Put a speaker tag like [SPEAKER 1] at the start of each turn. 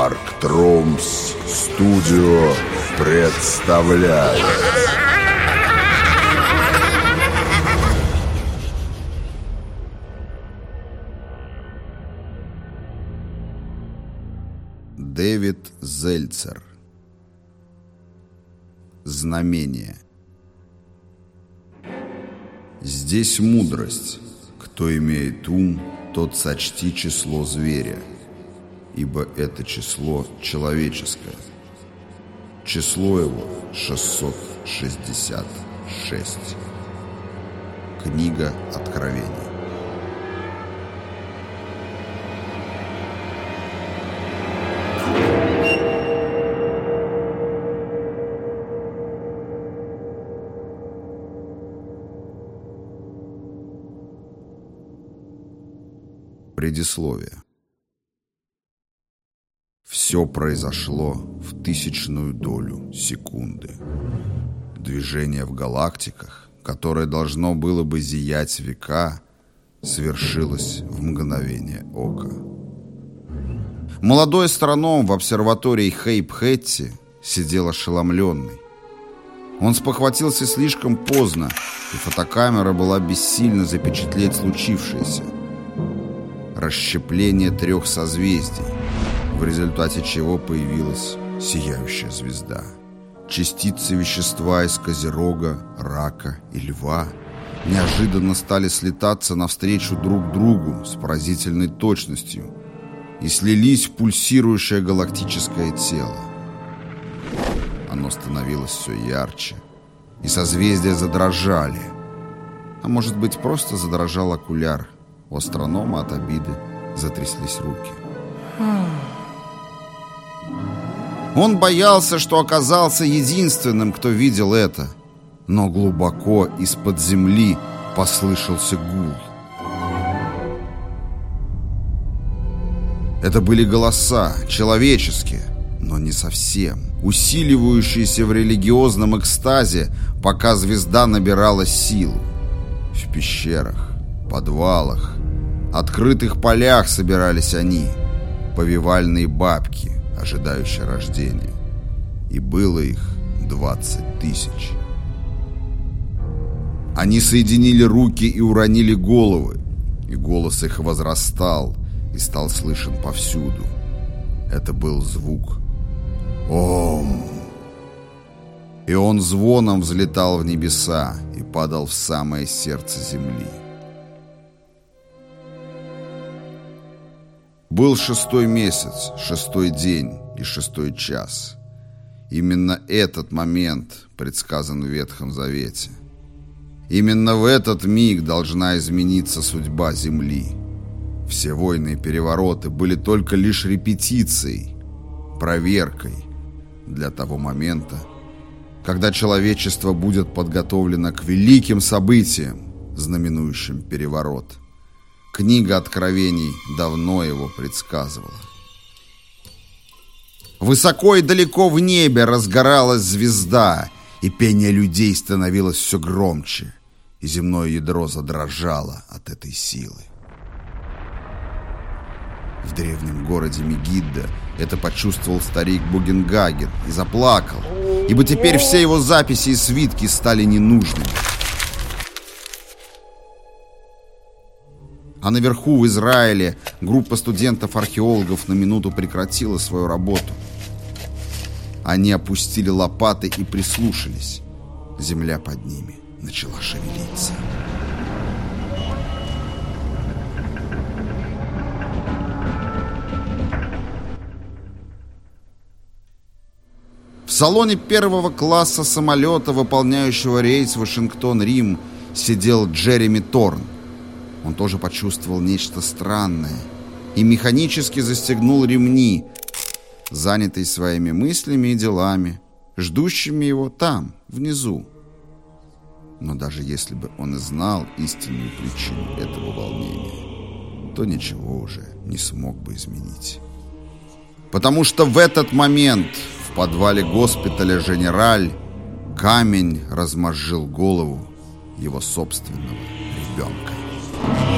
[SPEAKER 1] Марк Тромс Студио представляет. Дэвид Зельцер. Знамение. Здесь мудрость. Кто имеет ум, тот сочти число зверя, ибо это число человеческое. Число его 666. Книга Откровений. Предисловие. Все произошло в тысячную долю секунды. Движение в галактиках, которое должно было бы зиять века, свершилось в мгновение ока. Молодой астроном в обсерватории Хейп-Хэтти сидел ошеломленный. Он спохватился слишком поздно, и фотокамера была бессильна запечатлеть случившееся. Расщепление 3 созвездий, в результате чего появилась сияющая звезда. Частицы вещества из Козерога, Рака и Льва неожиданно стали слетаться навстречу друг другу с поразительной точностью и слились в пульсирующее галактическое тело. Оно становилось все ярче, и созвездия задрожали. А может быть, просто задрожал окуляр. У астронома от обиды затряслись руки. Он боялся, что оказался единственным, кто видел это. Но глубоко из-под земли послышался гул. Это были голоса, человеческие, но не совсем, усиливающиеся в религиозном экстазе, пока звезда набирала силу. В пещерах, подвалах, открытых полях собирались они, повивальные бабки, ожидающие рождения. И было их 20 000. Они соединили руки и уронили головы, и голос их возрастал и стал слышен повсюду. Это был звук «Ом». И он звоном взлетал в небеса и падал в самое сердце земли. Был 6-й месяц, 6-й день и 6-й час. Именно этот момент предсказан в Ветхом Завете. Именно в этот миг должна измениться судьба Земли. Все войны и перевороты были только лишь репетицией, проверкой для того момента, когда человечество будет подготовлено к великим событиям, знаменующим переворот. Книга Откровений давно его предсказывала. Высоко и далеко в небе разгоралась звезда, и пение людей становилось все громче, и земное ядро задрожало от этой силы. В древнем городе Мегиддо это почувствовал старик Бугенгаген и заплакал, ибо теперь все его записи и свитки стали ненужными. А наверху, в Израиле, группа студентов-археологов на минуту прекратила свою работу. Они опустили лопаты и прислушались. Земля под ними начала шевелиться. В салоне 1-го класса самолета, выполняющего рейс Вашингтон-Рим, сидел Джереми Торн. Он тоже почувствовал нечто странное и механически застегнул ремни, занятый своими мыслями и делами, ждущими его там, внизу. Но даже если бы он и знал истинную причину этого волнения, то ничего уже не смог бы изменить. Потому что в этот момент в подвале госпиталя «Женераль» камень размозжил голову его собственного ребенка.